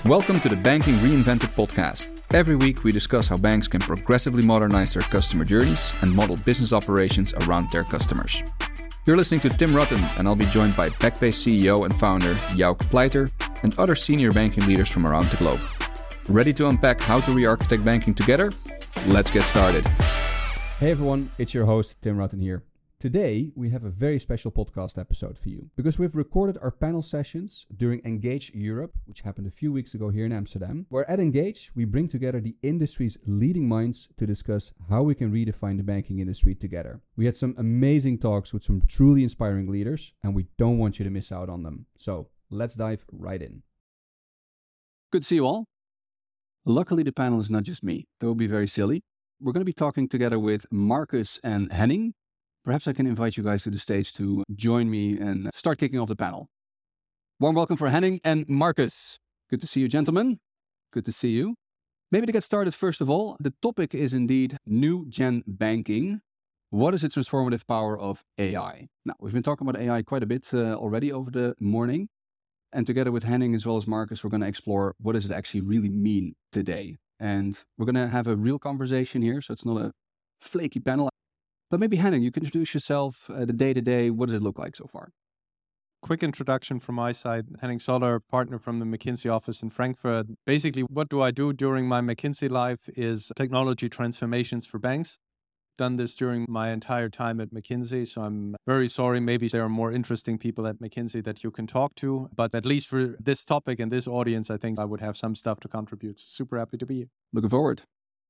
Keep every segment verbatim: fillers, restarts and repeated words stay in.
Welcome to the Banking Reinvented podcast. Every week we discuss how banks can progressively modernize their customer journeys and model business operations around their customers. You're listening to Tim Rutten, and I'll be joined by Backbase C E O and founder Jouk Pleiter and other senior banking leaders from around the globe. Ready to unpack how to re-architect banking together? Let's get started. Hey everyone, it's your host Tim Rutten here. Today, we have a very special podcast episode for you because we've recorded our panel sessions during Engage Europe, which happened a few weeks ago here in Amsterdam, where at Engage, we bring together the industry's leading minds to discuss how we can redefine the banking industry together. We had some amazing talks with some truly inspiring leaders, and we don't want you to miss out on them. So let's dive right in. Good to see you all. Luckily, the panel is not just me. That would be very silly. We're going to be talking together with Marcus and Henning. Perhaps I can invite you guys to the stage to join me and start kicking off the panel. Warm welcome for Henning and Marcus. Good to see you, gentlemen. Good to see you. Maybe to get started, first of all, the topic is indeed new gen banking. What is the transformative power of A I? Now, we've been talking about A I quite a bit uh, already over the morning. And together with Henning as well as Marcus, we're going to explore what does it actually really mean today. And we're going to have a real conversation here, so it's not a flaky panel. But maybe Henning, you can introduce yourself, uh, the day-to-day, what does it look like so far? Quick introduction from my side. Henning Soller, partner from the McKinsey office in Frankfurt. Basically, what do I do during my McKinsey life is technology transformations for banks. Done this during my entire time at McKinsey, so I'm very sorry. Maybe there are more interesting people at McKinsey that you can talk to, but at least for this topic and this audience, I think I would have some stuff to contribute. So super happy to be here. Looking forward.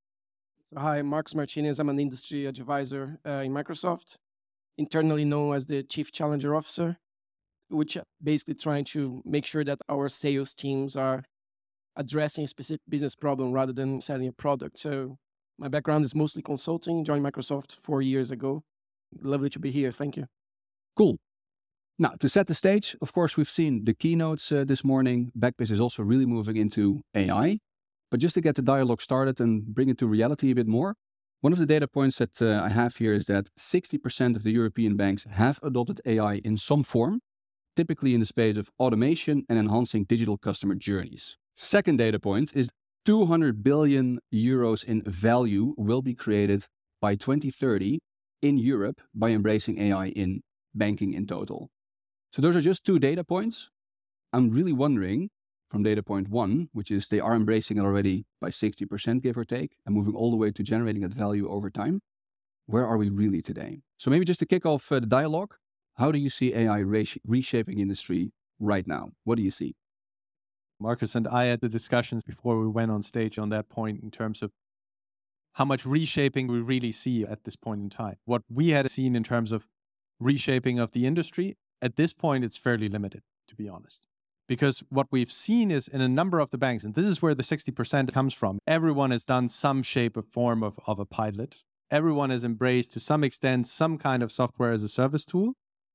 So hi, Marcus Martinez. I'm an industry advisor uh, in Microsoft, internally known as the Chief Challenger Officer, which basically trying to make sure that our sales teams are addressing a specific business problem rather than selling a product. So my background is mostly consulting. Joined Microsoft four years ago. Lovely to be here. Thank you. Cool. Now, to set the stage, of course, we've seen the keynotes uh, this morning. Backbase is also really moving into A I. But just to get the dialogue started and bring it to reality a bit more, one of the data points that uh, I have here is that sixty percent of the European banks have adopted A I in some form, typically in the space of automation and enhancing digital customer journeys. Second data point is two hundred billion euros in value will be created by twenty thirty in Europe by embracing A I in banking in total. So those are just two data points. I'm really wondering, from data point one, which is they are embracing it already by sixty percent, give or take, and moving all the way to generating that value over time. Where are we really today? So maybe just to kick off uh, the dialogue, how do you see A I re- reshaping industry right now? What do you see? Marcus and I had the discussions before we went on stage on that point in terms of how much reshaping we really see at this point in time. What we had seen in terms of reshaping of the industry, at this point, it's fairly limited, to be honest. Because what we've seen is in a number of the banks, and this is where the sixty percent comes from, everyone has done some shape or form of, of a pilot. Everyone has embraced to some extent some kind of software as a service tool.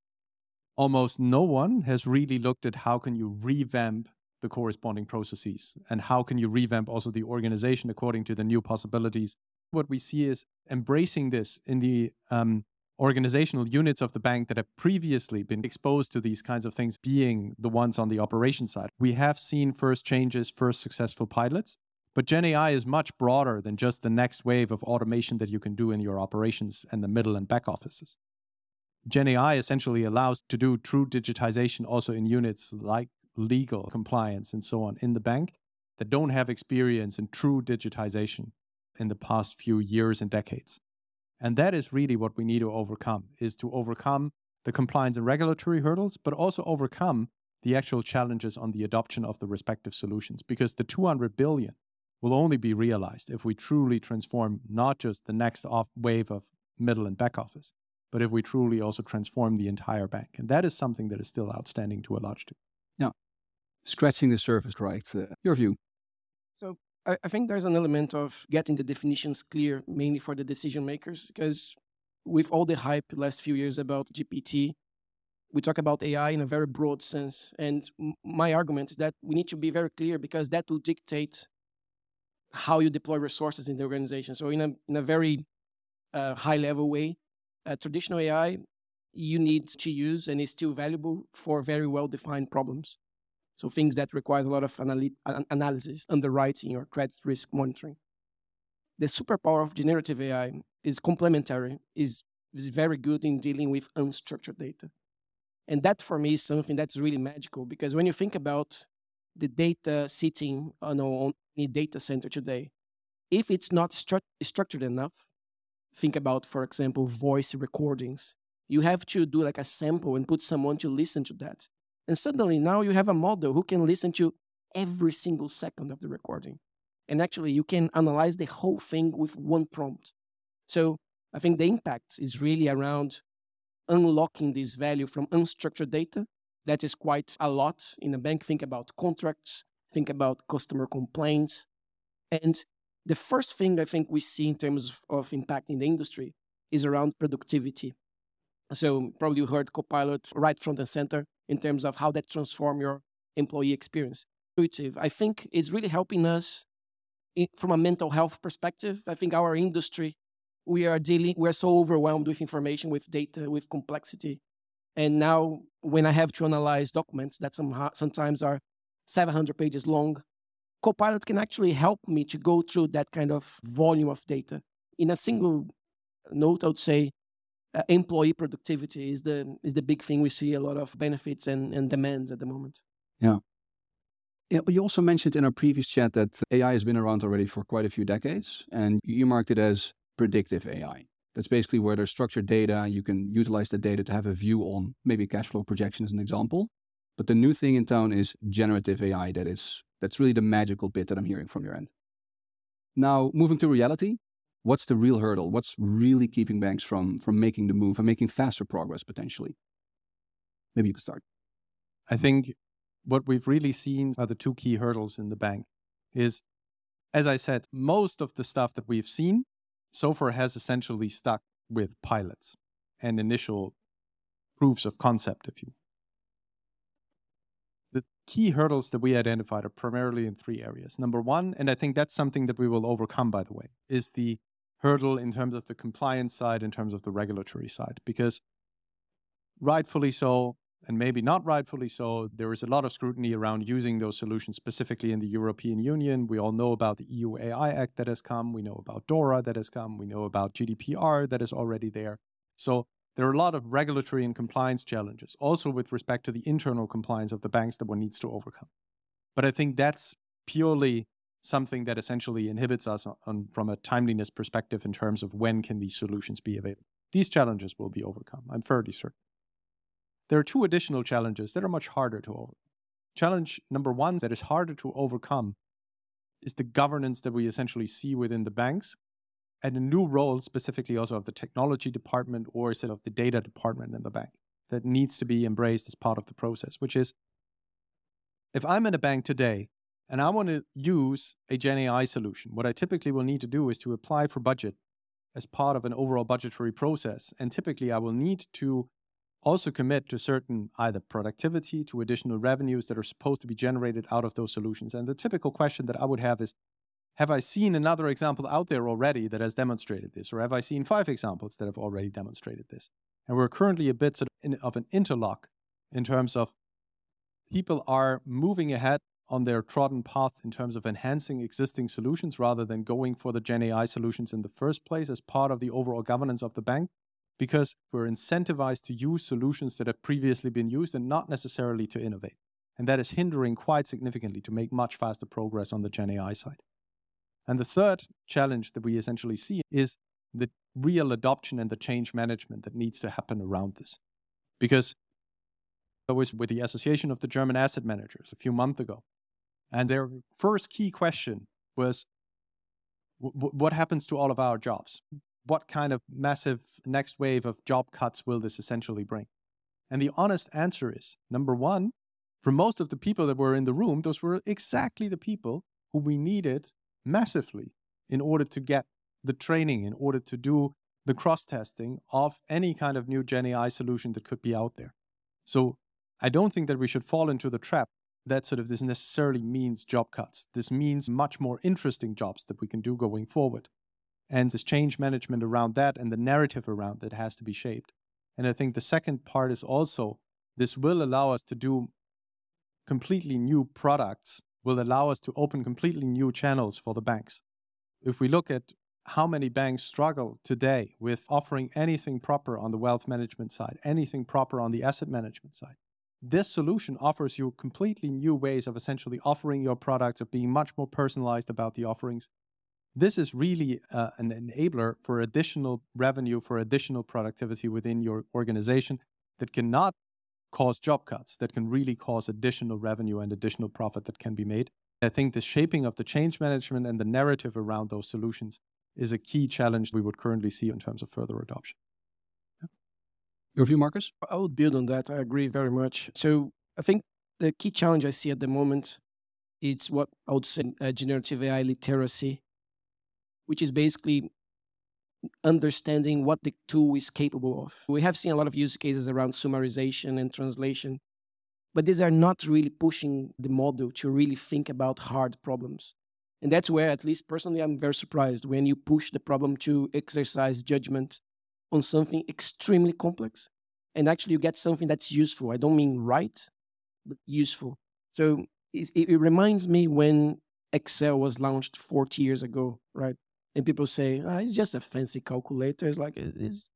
Almost no one has really looked at how can you revamp the corresponding processes and how can you revamp also the organization according to the new possibilities. What we see is embracing this in the um, organizational units of the bank that have previously been exposed to these kinds of things being the ones on the operation side. We have seen first changes, first successful pilots, but Gen A I is much broader than just the next wave of automation that you can do in your operations and the middle and back offices. Gen A I essentially allows to do true digitization also in units like legal, compliance, and so on in the bank that don't have experience in true digitization in the past few years and decades. And that is really what we need to overcome, is to overcome the compliance and regulatory hurdles, but also overcome the actual challenges on the adoption of the respective solutions. Because the two hundred billion will only be realized if we truly transform not just the next off wave of middle and back office, but if we truly also transform the entire bank. And that is something that is still outstanding to a large degree. Yeah, scratching the surface, right? Uh, your view? So I, I think there's an element of getting the definitions clear, mainly for the decision makers, because with all the hype the last few years about G P T, we talk about A I in a very broad sense. And m- my argument is that we need to be very clear because that will dictate how you deploy resources in the organization. So in a in a very uh, high level way, uh, traditional A I you need to use and is still valuable for very well-defined problems. So things that require a lot of analy- an- analysis, underwriting, or credit risk monitoring. The superpower of generative A I is complementary, is, is very good in dealing with unstructured data. And that for me is something that's really magical, because when you think about the data sitting on, on any data center today, if it's not stru- structured enough, think about, for example, voice recordings. You have to do like a sample and put someone to listen to that. And suddenly now you have a model who can listen to every single second of the recording. And actually you can analyze the whole thing with one prompt. So I think the impact is really around unlocking this value from unstructured data. That is quite a lot in a bank. Think about contracts, think about customer complaints. And the first thing I think we see in terms of, of impact in the industry is around productivity. So probably you heard Copilot right front and center in terms of how that transform your employee experience. Intuitive, I think it's really helping us in, from a mental health perspective. I think our industry, we are dealing, we're so overwhelmed with information, with data, with complexity. And now when I have to analyze documents that somehow, sometimes are seven hundred pages long, Copilot can actually help me to go through that kind of volume of data. In a single note, I would say uh, employee productivity is the is the big thing. We see a lot of benefits and, and demands at the moment. Yeah. Yeah, but you also mentioned in our previous chat that A I has been around already for quite a few decades, and you marked it as predictive A I. That's basically where there's structured data. You can utilize the data to have a view on maybe cash flow projection as an example. But the new thing in town is generative A I. That is, that's really the magical bit that I'm hearing from your end. Now, moving to reality, what's the real hurdle? What's really keeping banks from, from making the move and making faster progress potentially? Maybe you can start. I think what we've really seen are the two key hurdles in the bank is, as I said, most of the stuff that we've seen so far has essentially stuck with pilots and initial proofs of concept, if you will. The key hurdles that we identified are primarily in three areas. Number one, and I think that's something that we will overcome, by the way, is the hurdle in terms of the compliance side, in terms of the regulatory side, because rightfully so, and maybe not rightfully so, there is a lot of scrutiny around using those solutions, specifically in the European Union. We all know about the E U A I Act that has come. We know about DORA that has come. We know about G D P R that is already there. So there are a lot of regulatory and compliance challenges, also with respect to the internal compliance of the banks that one needs to overcome. But I think that's purely something that essentially inhibits us on, on, from a timeliness perspective in terms of when can these solutions be available. These challenges will be overcome, I'm fairly certain. There are two additional challenges that are much harder to overcome. Challenge number one that is harder to overcome is the governance that we essentially see within the banks and a new role specifically also of the technology department or instead of the data department in the bank that needs to be embraced as part of the process, which is if I'm in a bank today and I want to use a Gen A I solution, what I typically will need to do is to apply for budget as part of an overall budgetary process. And typically I will need to also commit to certain either productivity, to additional revenues that are supposed to be generated out of those solutions. And the typical question that I would have is, have I seen another example out there already that has demonstrated this? Or have I seen five examples that have already demonstrated this? And we're currently a bit sort of, in, of an interlock in terms of people are moving ahead on their trodden path in terms of enhancing existing solutions rather than going for the Gen A I solutions in the first place as part of the overall governance of the bank. Because we're incentivized to use solutions that have previously been used and not necessarily to innovate. And that is hindering quite significantly to make much faster progress on the Gen A I side. And the third challenge that we essentially see is the real adoption and the change management that needs to happen around this. Because I was with the Association of the German Asset Managers a few months ago, and their first key question was, what happens to all of our jobs? What kind of massive next wave of job cuts will this essentially bring? And the honest answer is, number one, for most of the people that were in the room, those were exactly the people who we needed massively in order to get the training, in order to do the cross-testing of any kind of new Gen A I solution that could be out there. So I don't think that we should fall into the trap that sort of this necessarily means job cuts. This means much more interesting jobs that we can do going forward. And this change management around that and the narrative around that has to be shaped. And I think the second part is also, this will allow us to do completely new products will allow us to open completely new channels for the banks. If we look at how many banks struggle today with offering anything proper on the wealth management side, anything proper on the asset management side, this solution offers you completely new ways of essentially offering your products, of being much more personalized about the offerings. This is really uh, an enabler for additional revenue, for additional productivity within your organization that cannot cause job cuts, that can really cause additional revenue and additional profit that can be made. I think the shaping of the change management and the narrative around those solutions is a key challenge we would currently see in terms of further adoption. Yeah. Your view, Marcus? I would build on that. I agree very much. So I think the key challenge I see at the moment is what I would say uh, generative A I literacy, which is basically understanding what the tool is capable of. We have seen a lot of use cases around summarization and translation, but these are not really pushing the model to really think about hard problems. And that's where, at least personally, I'm very surprised when you push the problem to exercise judgment on something extremely complex, and actually you get something that's useful. I don't mean right, but useful. So it, it reminds me when Excel was launched forty years ago, right? And people say, ah, it's just a fancy calculator. It's like, it's,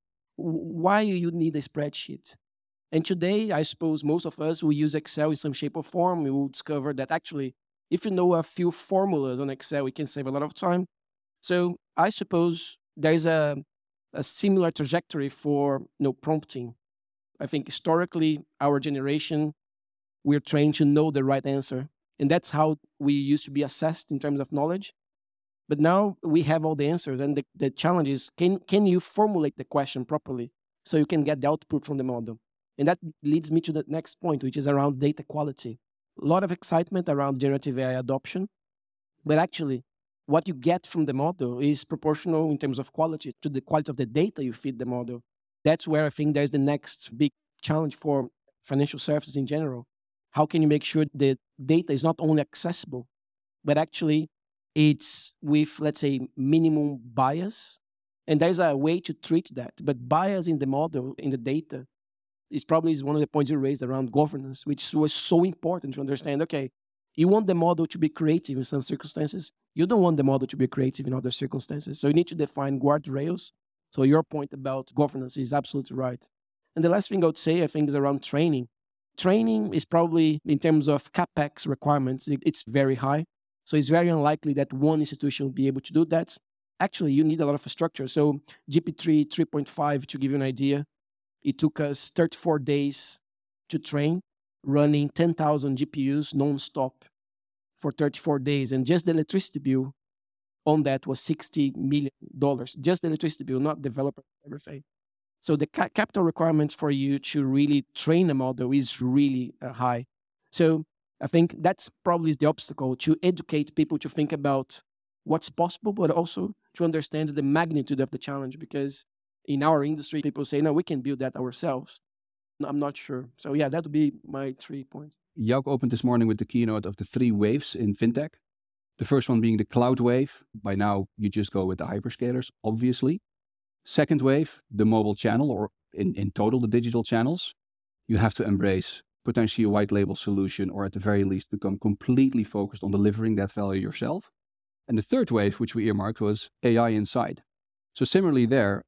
why you need a spreadsheet? And today, I suppose most of us will use Excel in some shape or form. We will discover that actually, if you know a few formulas on Excel, it can save a lot of time. So I suppose there's a, a similar trajectory for you know, prompting. I think historically, our generation, we're trained to know the right answer. And that's how we used to be assessed in terms of knowledge. But now we have all the answers. And the, the challenge is, can, can you formulate the question properly so you can get the output from the model? And that leads me to the next point, which is around data quality. A lot of excitement around generative A I adoption. But actually, what you get from the model is proportional in terms of quality to the quality of the data you feed the model. That's where I think there's the next big challenge for financial services in general. How can you make sure the data is not only accessible, but actually it's with, let's say, minimum bias? And there's a way to treat that. But bias in the model, in the data, is probably one of the points you raised around governance, which was so important to understand, okay, you want the model to be creative in some circumstances. You don't want the model to be creative in other circumstances. So you need to define guardrails. So your point about governance is absolutely right. And the last thing I would say, I think, is around training. Training is probably, in terms of CapEx requirements, it's very high. So it's very unlikely that one institution will be able to do that. Actually, you need a lot of structure. So G P three three point five, to give you an idea, it took us thirty-four days to train, running ten thousand G P Us non-stop for thirty-four days. And just the electricity bill on that was sixty million dollars. Just the electricity bill, not developer, everything. So the ca- capital requirements for you to really train a model is really uh, high. So I think that's probably the obstacle, to educate people to think about what's possible, but also to understand the magnitude of the challenge. Because in our industry, people say, no, we can build that ourselves. I'm not sure. So yeah, that would be my three points. Jouk opened this morning with the keynote of the three waves in fintech. The first one being the cloud wave. By now, you just go with the hyperscalers, obviously. Second wave, the mobile channel, or in, in total, the digital channels. You have to embrace potentially a white label solution, or at the very least become completely focused on delivering that value yourself. And the third wave, which we earmarked, was A I inside. So similarly there,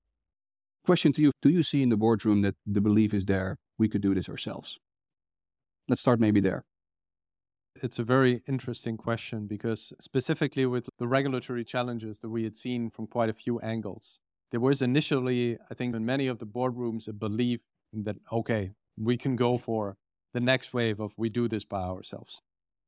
question to you, do you see in the boardroom that the belief is there, we could do this ourselves? Let's start maybe there. It's a very interesting question, because specifically with the regulatory challenges that we had seen from quite a few angles, there was initially, I think, in many of the boardrooms, a belief that, okay, we can go for the next wave of we do this by ourselves.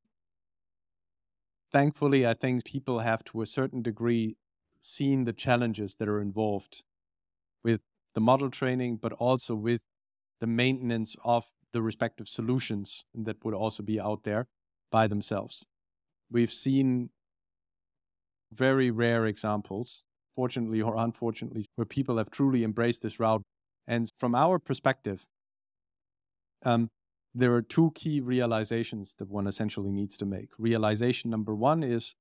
Thankfully, I think people have to a certain degree seen the challenges that are involved with the model training, but also with the maintenance of the respective solutions that would also be out there by themselves. We've seen very rare examples, fortunately or unfortunately, where people have truly embraced this route. And from our perspective, um, there are two key realizations that one essentially needs to make. Realization number one is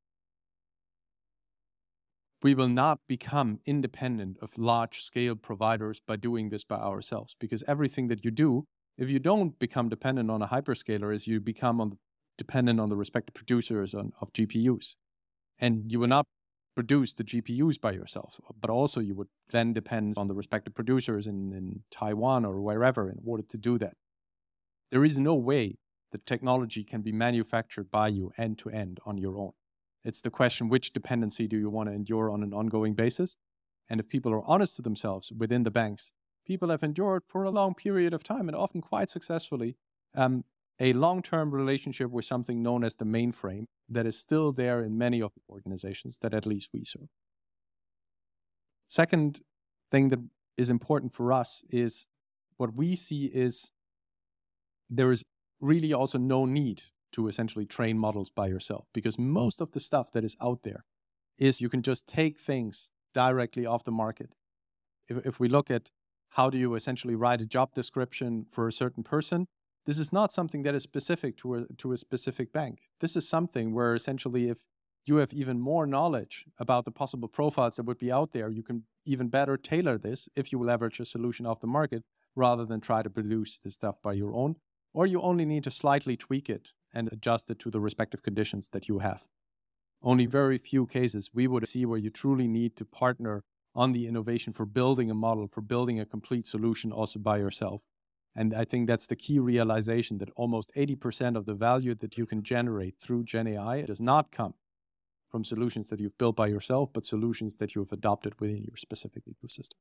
we will not become independent of large-scale providers by doing this by ourselves, because everything that you do If you don't become dependent on a hyperscaler, is you become on the, dependent on the respective producers on, of G P Us. And you will not produce the G P Us by yourself, but also you would then depend on the respective producers in, in Taiwan or wherever in order to do that. There is no way that technology can be manufactured by you end to end on your own. It's the question, which dependency do you want to endure on an ongoing basis? And if people are honest to themselves within the banks, people have endured for a long period of time and often quite successfully um, a long-term relationship with something known as the mainframe that is still there in many of the organizations that at least we serve. Second thing that is important for us is what we see is there is really also no need to essentially train models by yourself, because most of the stuff that is out there is you can just take things directly off the market. If, if we look at how do you essentially write a job description for a certain person, this is not something that is specific to a, to a specific bank. This is something where essentially if you have even more knowledge about the possible profiles that would be out there, you can even better tailor this if you leverage a solution off the market rather than try to produce this stuff by your own. Or you only need to slightly tweak it and adjust it to the respective conditions that you have. Only very few cases we would see where you truly need to partner on the innovation for building a model, for building a complete solution also by yourself. And I think that's the key realization, that almost eighty percent of the value that you can generate through GenAI does not come from solutions that you've built by yourself, but solutions that you have adopted within your specific ecosystem.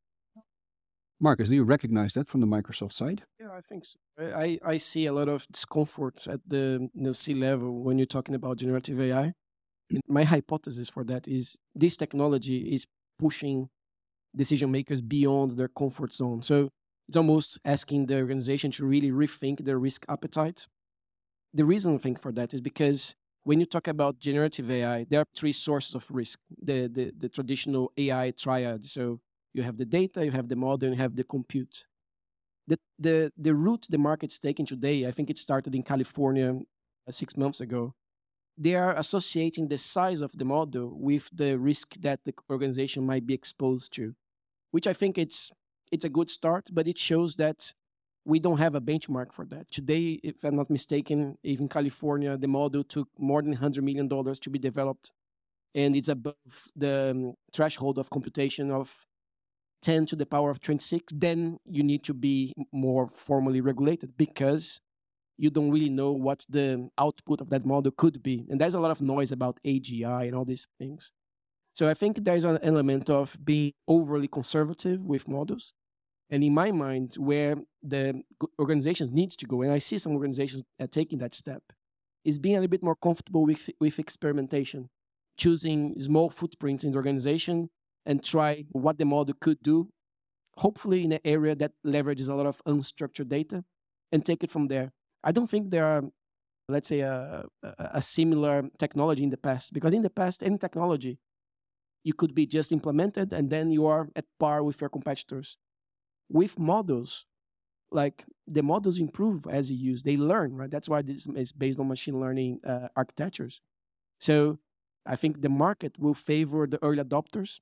Marcus, do you recognize that from the Microsoft side? Yeah, I think so. I, I see a lot of discomfort at the you know, C-level when you're talking about generative A I. And my hypothesis for that is this technology is pushing decision makers beyond their comfort zone. So it's almost asking the organization to really rethink their risk appetite. The reason I think for that is because when you talk about generative A I, there are three sources of risk. The, the, the traditional A I triad. So you have the data, you have the model, and you have the compute. The, the, the route the market's taking today, I think it started in California uh, six months ago. They are associating the size of the model with the risk that the organization might be exposed to, which I think it's it's a good start, but it shows that we don't have a benchmark for that. Today, if I'm not mistaken, even California, the model took more than one hundred million dollars to be developed, and it's above the um, threshold of computation of ten to the power of twenty-six. Then you need to be more formally regulated because you don't really know what the output of that model could be. And there's a lot of noise about A G I and all these things. So I think there's an element of being overly conservative with models. And in my mind, where the organizations need to go, and I see some organizations uh, taking that step, is being a little bit more comfortable with, with experimentation, choosing small footprints in the organization and try what the model could do, hopefully in an area that leverages a lot of unstructured data, and take it from there. I don't think there are, let's say, a, a, a similar technology in the past, because in the past, any technology, you could be just implemented and then you are at par with your competitors. With models, like the models improve as you use, they learn, right? That's why this is based on machine learning uh, architectures. So I think the market will favor the early adopters.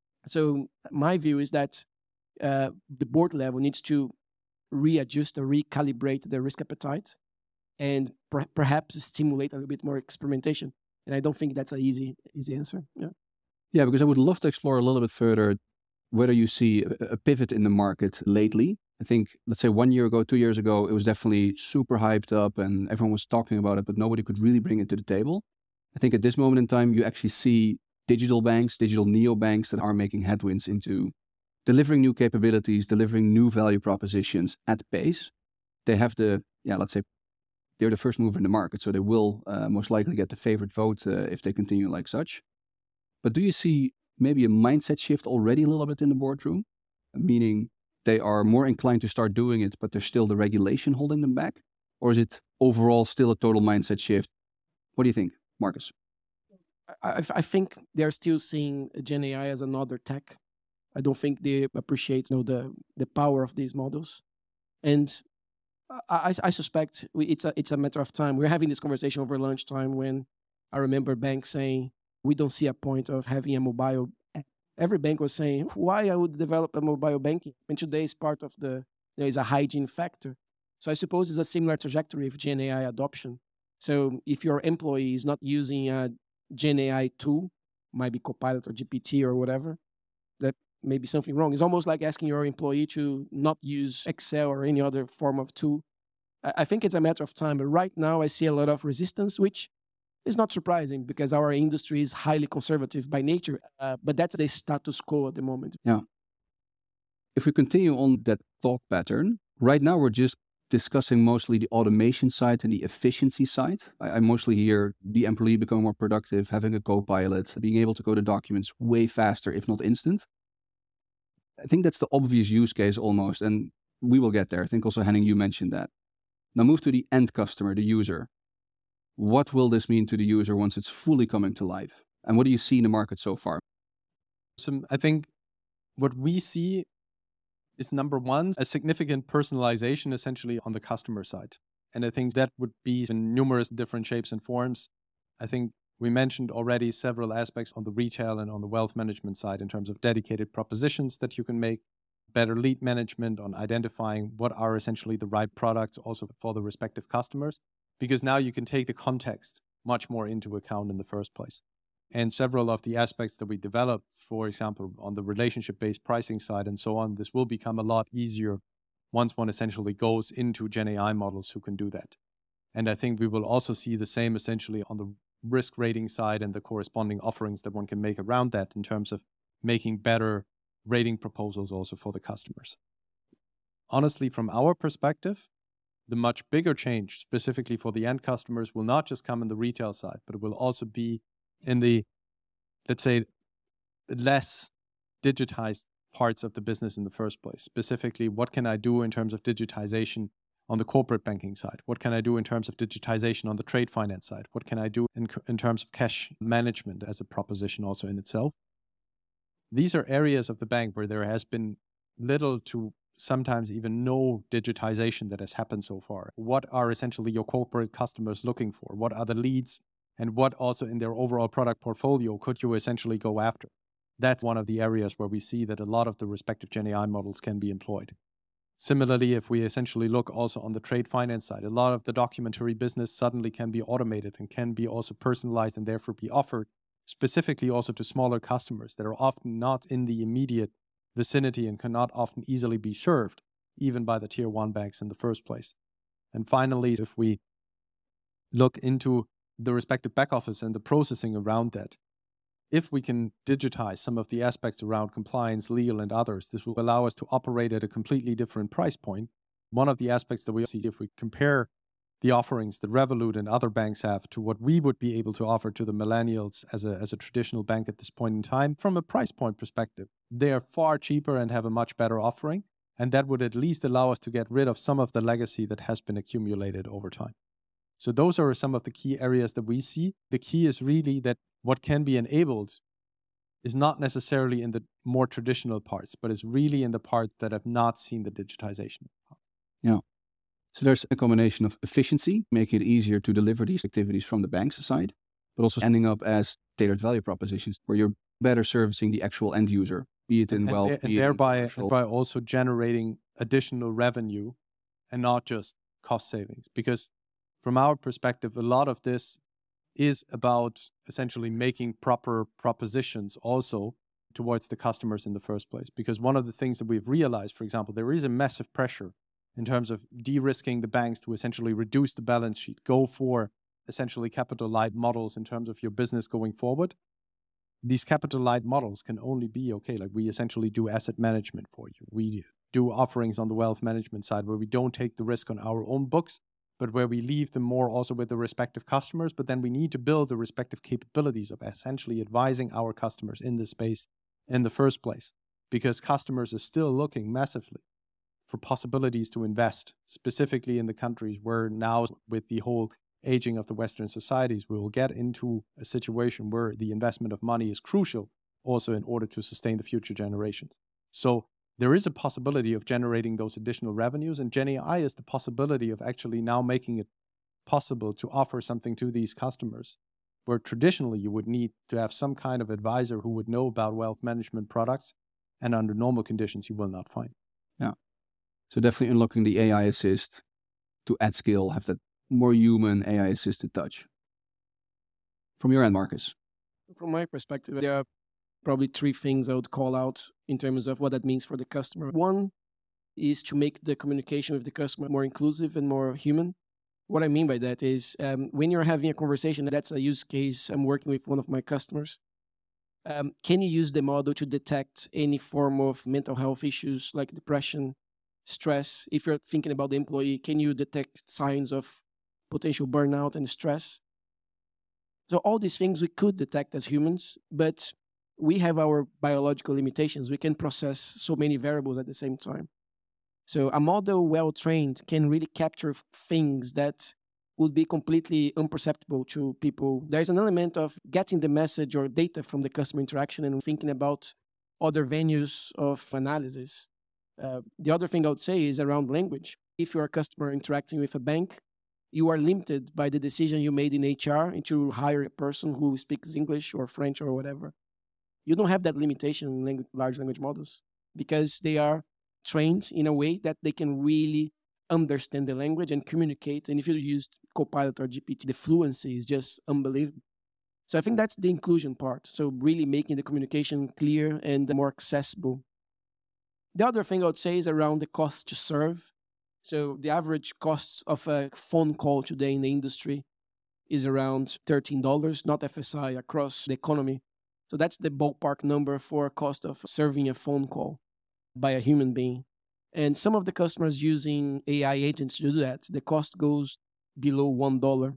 So my view is that uh, the board level needs to readjust or recalibrate the risk appetite and per- perhaps stimulate a little bit more experimentation. And I don't think that's an easy, easy answer. Yeah. Yeah, because I would love to explore a little bit further whether you see a, a pivot in the market lately. I think, let's say one year ago, two years ago, it was definitely super hyped up and everyone was talking about it, but nobody could really bring it to the table. I think at this moment in time, you actually see digital banks, digital neobanks that are making headwinds into delivering new capabilities, delivering new value propositions at pace. They have the, yeah, let's say they're the first mover in the market, so they will uh, most likely get the favorite vote uh, if they continue like such. But do you see maybe a mindset shift already a little bit in the boardroom? Meaning they are more inclined to start doing it, but there's still the regulation holding them back? Or is it overall still a total mindset shift? What do you think, Marcus? I, I think they're still seeing Gen A I as another tech. I don't think they appreciate you know, the, the power of these models. And I, I suspect we, it's, a, it's a matter of time. We're having this conversation over lunchtime when I remember banks saying, we don't see a point of having a mobile app. Every bank was saying, why I would develop a mobile banking? And today is part of the, there is a hygiene factor. So I suppose it's a similar trajectory of Gen A I adoption. So if your employee is not using a Gen A I tool, might be Copilot or G P T or whatever, that may be something wrong. It's almost like asking your employee to not use Excel or any other form of tool. I I think it's a matter of time, but right now I see a lot of resistance, which is not surprising because our industry is highly conservative by nature, uh, but that's the status quo at the moment. Yeah. If we continue on that thought pattern, right now we're just discussing mostly the automation side and the efficiency side. I, I mostly hear the employee become more productive, having a co-pilot, being able to go to documents way faster, if not instant. I think that's the obvious use case almost, and we will get there. I think also, Henning, you mentioned that. Now move to the end customer, the user. What will this mean to the user once it's fully coming to life? And what do you see in the market so far? So I think what we see is, number one, a significant personalization essentially on the customer side. And I think that would be in numerous different shapes and forms. I think we mentioned already several aspects on the retail and on the wealth management side in terms of dedicated propositions that you can make, better lead management on identifying what are essentially the right products also for the respective customers, because now you can take the context much more into account in the first place. And several of the aspects that we developed, for example, on the relationship-based pricing side and so on, this will become a lot easier once one essentially goes into Gen A I models who can do that. And I think we will also see the same essentially on the risk rating side and the corresponding offerings that one can make around that in terms of making better rating proposals also for the customers. Honestly, from our perspective, the much bigger change specifically for the end customers will not just come in the retail side, but it will also be in the, let's say, less digitized parts of the business in the first place. Specifically, what can I do in terms of digitization on the corporate banking side? What can I do in terms of digitization on the trade finance side? What can I do in, in terms of cash management as a proposition also in itself? These are areas of the bank where there has been little to sometimes even no digitization that has happened so far. What are essentially your corporate customers looking for? What are the leads? And what also in their overall product portfolio could you essentially go after? That's one of the areas where we see that a lot of the respective Gen A I models can be employed. Similarly, if we essentially look also on the trade finance side, a lot of the documentary business suddenly can be automated and can be also personalized and therefore be offered specifically also to smaller customers that are often not in the immediate vicinity and cannot often easily be served, even by the tier one banks in the first place. And finally, if we look into the respective back office and the processing around that, if we can digitize some of the aspects around compliance, legal, and others, this will allow us to operate at a completely different price point. One of the aspects that we see, if we compare the offerings that Revolut and other banks have to what we would be able to offer to the millennials as a, as a traditional bank at this point in time, from a price point perspective, they are far cheaper and have a much better offering. And that would at least allow us to get rid of some of the legacy that has been accumulated over time. So those are some of the key areas that we see. The key is really that what can be enabled is not necessarily in the more traditional parts, but is really in the parts that have not seen the digitization. Yeah. So there's a combination of efficiency, making it easier to deliver these activities from the bank's side, but also ending up as tailored value propositions where you're better servicing the actual end user, be it in and, wealth, and, be and it thereby, in and commercial. thereby also generating additional revenue and not just cost savings. Because from our perspective, a lot of this is about essentially making proper propositions also towards the customers in the first place. Because one of the things that we've realized, for example, there is a massive pressure in terms of de-risking the banks to essentially reduce the balance sheet, go for essentially capital light models in terms of your business going forward. These capital light models can only be, okay, like we essentially do asset management for you. We do offerings on the wealth management side where we don't take the risk on our own books, but where we leave them more also with the respective customers. But then we need to build the respective capabilities of essentially advising our customers in this space in the first place, because customers are still looking massively for possibilities to invest, specifically in the countries where now with the whole aging of the Western societies, we will get into a situation where the investment of money is crucial also in order to sustain the future generations. So there is a possibility of generating those additional revenues, and Gen A I is the possibility of actually now making it possible to offer something to these customers where traditionally you would need to have some kind of advisor who would know about wealth management products, and under normal conditions you will not find. Yeah. So definitely unlocking the A I assist, to at scale have that more human A I-assisted touch? From your end, Marcus. From my perspective, there are probably three things I would call out in terms of what that means for the customer. One is to make the communication with the customer more inclusive and more human. What I mean by that is um, when you're having a conversation, that's a use case I'm working with one of my customers. Um, can you use the model to detect any form of mental health issues like depression, stress? If you're thinking about the employee, can you detect signs of potential burnout and stress? So all these things we could detect as humans, but we have our biological limitations. We can process so many variables at the same time. So a model well-trained can really capture things that would be completely imperceptible to people. There's an element of getting the message or data from the customer interaction and thinking about other venues of analysis. Uh, the other thing I would say is around language. If you're a customer interacting with a bank, you are limited by the decision you made in H R to hire a person who speaks English or French or whatever. You don't have that limitation in language, large language models because they are trained in a way that they can really understand the language and communicate. And if you use Copilot or G P T, the fluency is just unbelievable. So I think that's the inclusion part. So really making the communication clear and more accessible. The other thing I would say is around the cost to serve. So the average cost of a phone call today in the industry is around thirteen dollars, not F S I, across the economy. So that's the ballpark number for cost of serving a phone call by a human being. And some of the customers using A I agents to do that, the cost goes below one dollar.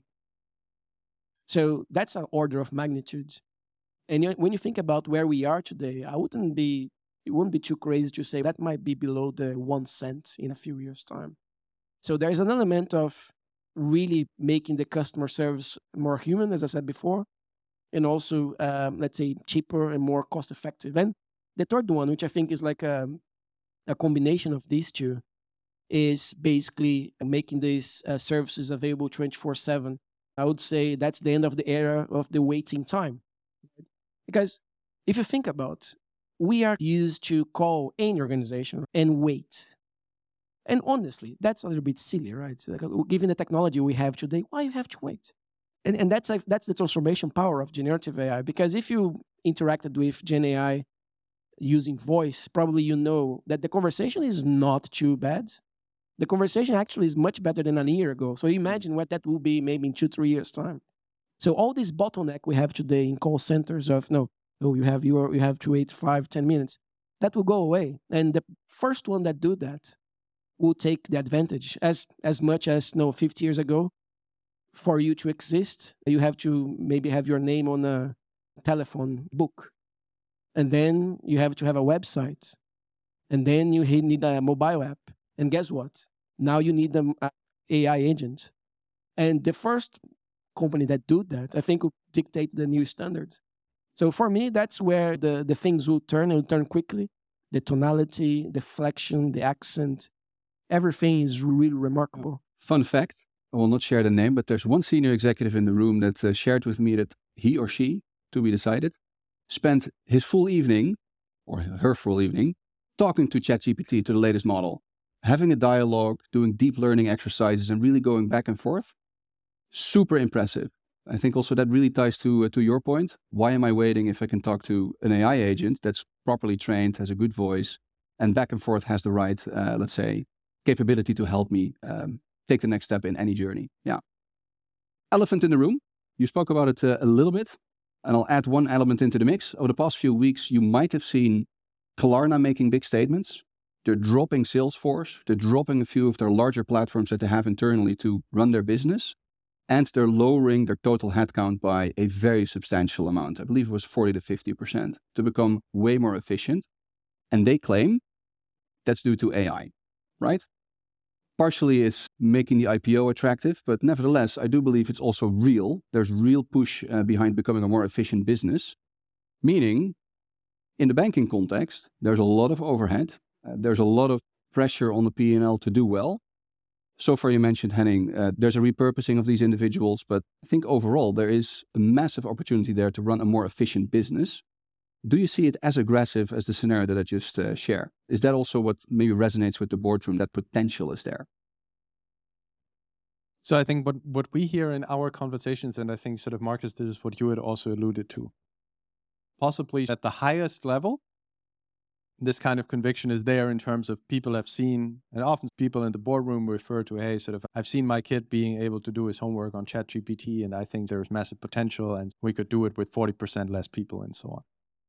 So that's an order of magnitude. And when you think about where we are today, I wouldn't be, it wouldn't be too crazy to say that might be below the one cent in a few years' time. So there's an element of really making the customer service more human, as I said before, and also, um, let's say, cheaper and more cost-effective. And the third one, which I think is like a, a combination of these two, is basically making these uh, services available twenty-four seven. I would say that's the end of the era of the waiting time. Because if you think about, we are used to call any organization and wait. And honestly, that's a little bit silly, right? So like, given the technology we have today, why you have to wait? And, and that's, like, that's the transformation power of generative A I. Because if you interacted with Gen A I using voice, probably you know that the conversation is not too bad. The conversation actually is much better than a year ago. So imagine what that will be maybe in two, three years' time. So all this bottleneck we have today in call centers of, no, oh, you have, you, you have to wait five, ten minutes, that will go away. And the first one that do that will take the advantage. As, as much as, no, fifty years ago, for you to exist, you have to maybe have your name on a telephone book. And then you have to have a website. And then you need a mobile app. And guess what? Now you need an A I agent. And the first company that do that, I think, will dictate the new standards. So for me, that's where the, the things will turn, and will turn quickly. The tonality, the flexion, the accent, everything is really remarkable. Fun fact, I will not share the name, but there's one senior executive in the room that uh, shared with me that he or she, to be decided, spent his full evening, or her full evening, talking to ChatGPT, to the latest model, having a dialogue, doing deep learning exercises, and really going back and forth. Super impressive. I think also that really ties to uh, to your point. Why am I waiting if I can talk to an A I agent that's properly trained, has a good voice, and back and forth has the right, uh, let's say, capability to help me um, take the next step in any journey. Yeah. Elephant in the room. You spoke about it uh, a little bit, and I'll add one element into the mix. Over the past few weeks, you might have seen Klarna making big statements. They're dropping Salesforce. They're dropping a few of their larger platforms that they have internally to run their business. And they're lowering their total headcount by a very substantial amount. I believe it was forty to fifty percent to become way more efficient. And they claim that's due to A I, right? Partially it's making the I P O attractive, but nevertheless, I do believe it's also real. There's real push uh, behind becoming a more efficient business. Meaning, in the banking context, there's a lot of overhead. Uh, there's a lot of pressure on the P and L to do well. So far, you mentioned, Henning, uh, there's a repurposing of these individuals, but I think overall there is a massive opportunity there to run a more efficient business. Do you see it as aggressive as the scenario that I just uh, shared? Is that also what maybe resonates with the boardroom, that potential is there? So I think what, what we hear in our conversations, and I think sort of Marcus, this is what you had also alluded to, possibly at the highest level, this kind of conviction is there in terms of people have seen, and often people in the boardroom refer to, hey, sort of, I've seen my kid being able to do his homework on ChatGPT, and I think there's massive potential, and we could do it with forty percent less people, and so on.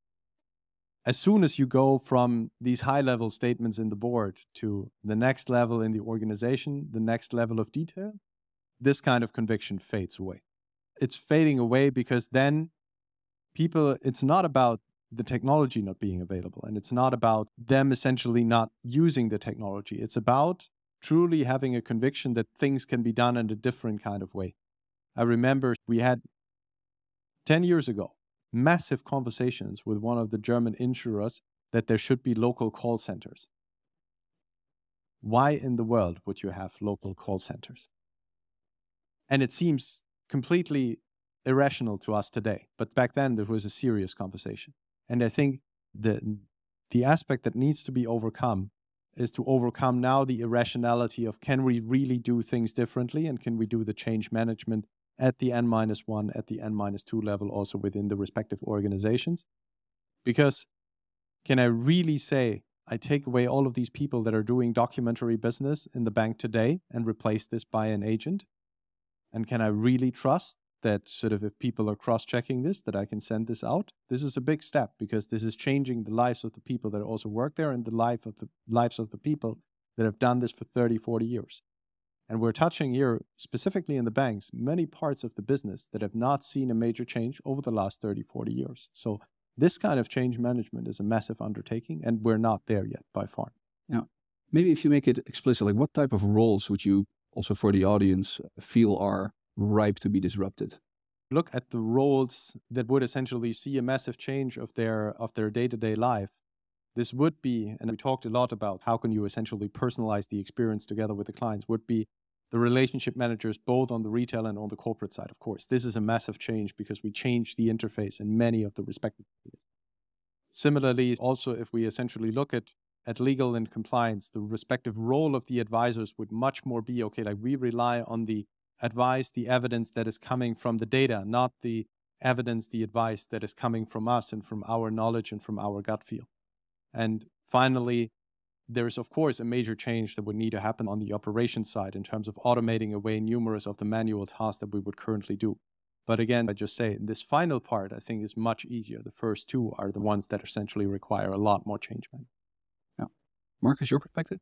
As soon as you go from these high-level statements in the board to the next level in the organization, the next level of detail, this kind of conviction fades away. It's fading away because then people, it's not about the technology not being available, and it's not about them essentially not using the technology. It's about truly having a conviction that things can be done in a different kind of way. I remember we had ten years ago massive conversations with one of the German insurers that there should be local call centers. Why in the world would you have local call centers? And it seems completely irrational to us today, but back then there was a serious conversation. And I think the the aspect that needs to be overcome is to overcome now the irrationality of, can we really do things differently, and can we do the change management at the N minus one, at the N minus two level, also within the respective organizations? Because can I really say, I take away all of these people that are doing documentary business in the bank today and replace this by an agent? And can I really trust that sort of if people are cross-checking this, that I can send this out? This is a big step, because this is changing the lives of the people that also work there and the life of the lives of the people that have done this for thirty, forty years. And we're touching here, specifically in the banks, many parts of the business that have not seen a major change over the last thirty, forty years. So this kind of change management is a massive undertaking, and we're not there yet by far. Yeah. Maybe if you make it explicit, like what type of roles would you also for the audience feel are ripe to be disrupted? Look at the roles that would essentially see a massive change of their of their day-to-day life. This would be, and we talked a lot about how can you essentially personalize the experience together with the clients, would be the relationship managers both on the retail and on the corporate side, of course. This is a massive change because we change the interface in many of the respective areas. Similarly, also if we essentially look at at legal and compliance, the respective role of the advisors would much more be, okay, like we rely on the advice, the evidence that is coming from the data, not the evidence, the advice that is coming from us and from our knowledge and from our gut feel. And finally, there is, of course, a major change that would need to happen on the operations side in terms of automating away numerous of the manual tasks that we would currently do. But again, I just say this final part, I think, is much easier. The first two are the ones that essentially require a lot more change management. Yeah. Marcus, your perspective?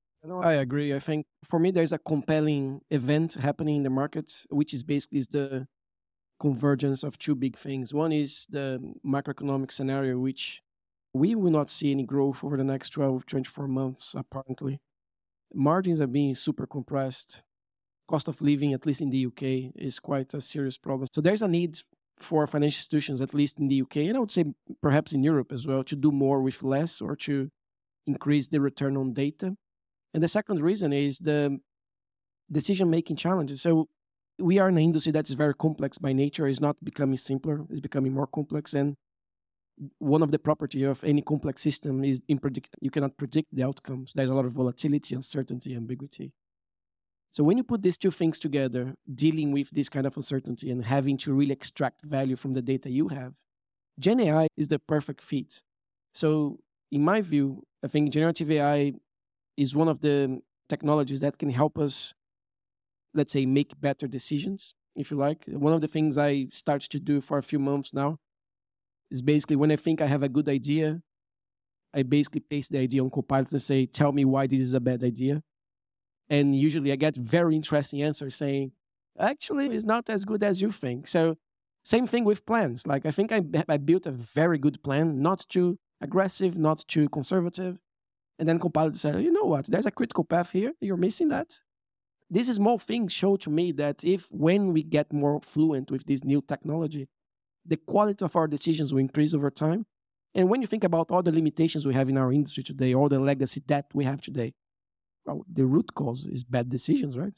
I agree. I think for me, there's a compelling event happening in the market, which is basically is the convergence of two big things. One is the macroeconomic scenario, which we will not see any growth over the next twelve, twenty-four months, apparently. Margins are being super compressed. Cost of living, at least in the U K, is quite a serious problem. So there's a need for financial institutions, at least in the U K, and I would say perhaps in Europe as well, to do more with less or to increase the return on data. And the second reason is the decision-making challenges. So we are in an industry that is very complex by nature. It's not becoming simpler. It's becoming more complex. And one of the properties of any complex system is impredict- you cannot predict the outcomes. There's a lot of volatility, uncertainty, ambiguity. So when you put these two things together, dealing with this kind of uncertainty and having to really extract value from the data you have, Gen A I is the perfect fit. So in my view, I think generative A I is one of the technologies that can help us, let's say, make better decisions, if you like. One of the things I started to do for a few months now is basically when I think I have a good idea, I basically paste the idea on Copilot and say, tell me why this is a bad idea. And usually I get very interesting answers saying, actually, it's not as good as you think. So same thing with plans. Like I think I, I built a very good plan, not too aggressive, not too conservative. And then Copilot said, you know what, there's a critical path here. You're missing that. These small things show to me that if when we get more fluent with this new technology, the quality of our decisions will increase over time. And when you think about all the limitations we have in our industry today, all the legacy debt we have today, well, the root cause is bad decisions, right?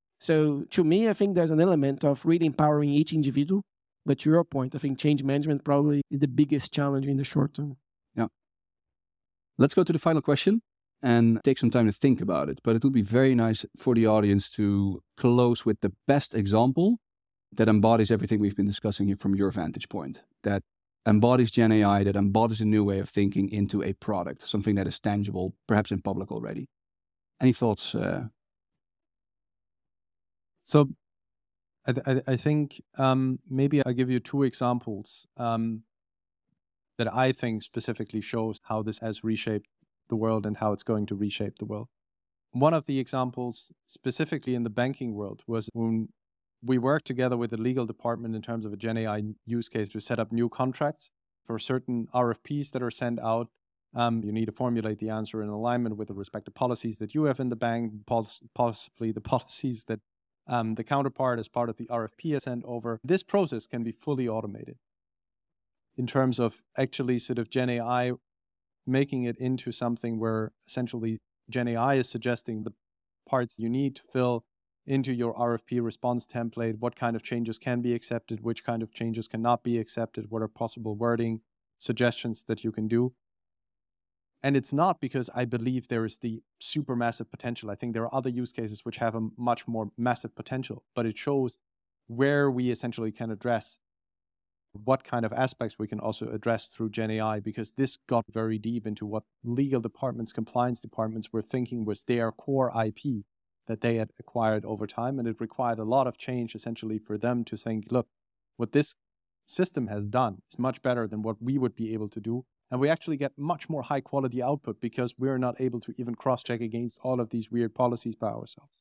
So to me, I think there's an element of really empowering each individual. But to your point, I think change management probably is the biggest challenge in the short term. Yeah. Let's go to the final question. and take some time to think about it. But it would be very nice for the audience to close with the best example that embodies everything we've been discussing here from your vantage point, that embodies Gen A I, that embodies a new way of thinking into a product, something that is tangible, perhaps in public already. Any thoughts? Uh... So I, th- I think um, maybe I'll give you two examples um, that I think specifically shows how this has reshaped the world and how it's going to reshape the world. One of the examples specifically in the banking world was when we worked together with the legal department in terms of a Gen A I use case to set up new contracts for certain R F Ps that are sent out. Um, you need to formulate the answer in alignment with the respective policies that you have in the bank, poss- possibly the policies that um, the counterpart as part of the R F P has sent over. This process can be fully automated in terms of actually sort of Gen A I making it into something where essentially Gen A I is suggesting the parts you need to fill into your R F P response template, what kind of changes can be accepted, which kind of changes cannot be accepted, what are possible wording suggestions that you can do. And it's not because I believe there is the super massive potential. I think there are other use cases which have a much more massive potential, but it shows where we essentially can address what kind of aspects we can also address through Gen A I, because this got very deep into what legal departments, compliance departments were thinking was their core I P that they had acquired over time. And it required a lot of change essentially for them to think, look, what this system has done is much better than what we would be able to do. And we actually get much more high quality output because we're not able to even cross-check against all of these weird policies by ourselves.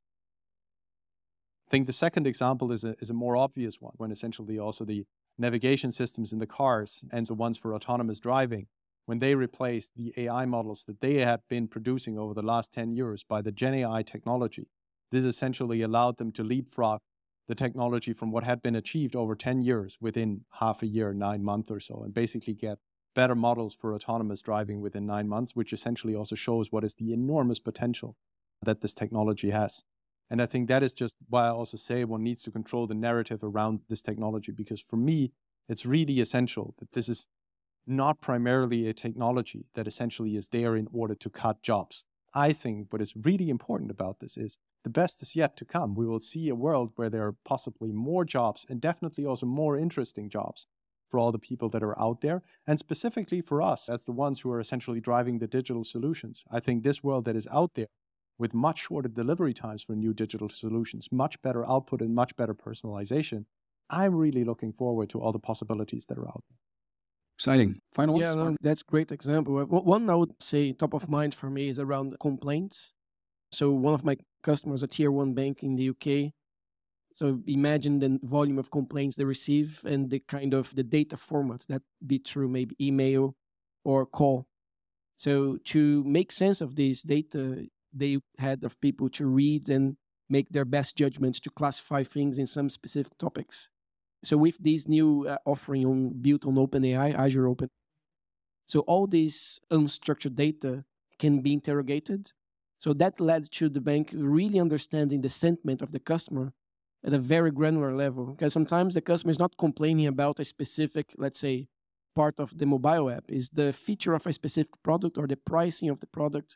I think the second example is a, is a more obvious one, when essentially also the navigation systems in the cars and the ones for autonomous driving, when they replaced the A I models that they had been producing over the last ten years by the Gen A I technology, this essentially allowed them to leapfrog the technology from what had been achieved over ten years within half a year, nine months or so, and basically get better models for autonomous driving within nine months, which essentially also shows what is the enormous potential that this technology has. And I think that is just why I also say one needs to control the narrative around this technology, because for me, it's really essential that this is not primarily a technology that essentially is there in order to cut jobs. I think what is really important about this is the best is yet to come. We will see a world where there are possibly more jobs and definitely also more interesting jobs for all the people that are out there, and specifically for us as the ones who are essentially driving the digital solutions. I think this world that is out there with much shorter delivery times for new digital solutions, much better output and much better personalization, I'm really looking forward to all the possibilities that are out there. Exciting. Final one? Yeah, no, that's a great example. Uh, One I would say top of mind for me is around complaints. So one of my customers, a tier one bank in the U K, so imagine the volume of complaints they receive and the kind of the data formats that be through maybe email or call. So to make sense of this data, they had of people to read and make their best judgments to classify things in some specific topics. So with this new uh, offering on, built on OpenAI, Azure Open, so all this unstructured data can be interrogated. So that led to the bank really understanding the sentiment of the customer at a very granular level. Because sometimes the customer is not complaining about a specific, let's say, part of the mobile app, is the feature of a specific product or the pricing of the product.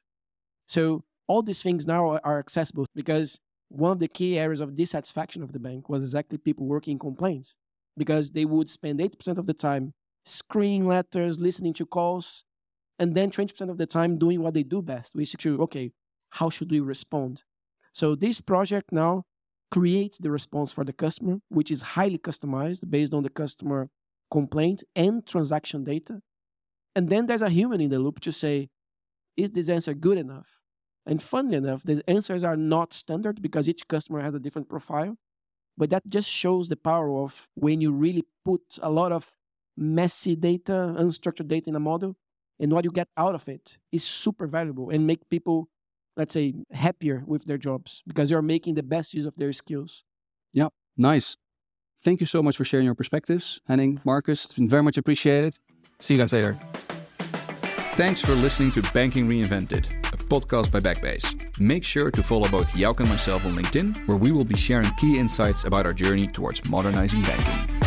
So all these things now are accessible, because one of the key areas of dissatisfaction of the bank was exactly people working in complaints, because they would spend eighty percent of the time screening letters, listening to calls, and then twenty percent of the time doing what they do best, which is to, okay, how should we respond? So this project now creates the response for the customer, which is highly customized based on the customer complaint and transaction data. And then there's a human in the loop to say, is this answer good enough? And funnily enough, the answers are not standard because each customer has a different profile. But that just shows the power of when you really put a lot of messy data, unstructured data in a model, and what you get out of it is super valuable and make people, let's say, happier with their jobs because you're making the best use of their skills. Yeah, nice. Thank you so much for sharing your perspectives, Henning, Marcus. It's been very much appreciated. See you guys later. Thanks for listening to Banking Reinvented, a podcast by Backbase. Make sure to follow both Jouke and myself on LinkedIn, where we will be sharing key insights about our journey towards modernizing banking.